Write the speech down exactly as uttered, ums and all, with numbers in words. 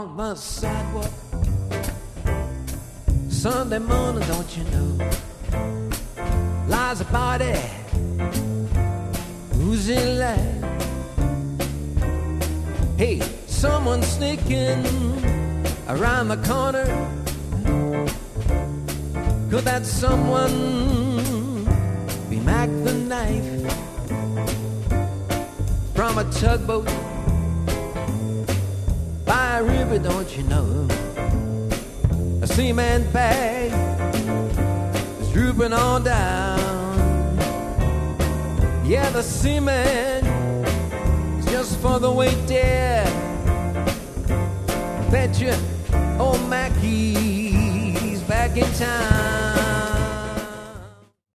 on the sidewalk. Sunday morning, don't you know, lies a body who's in line. Hey, someone sneaking around the corner. Could that someone be Mac the Knife from a tugboat by a river, don't you know? A cement bag is drooping on down. Yeah, the cement is just for the weight, dear. Bet you old Mackie's back in town.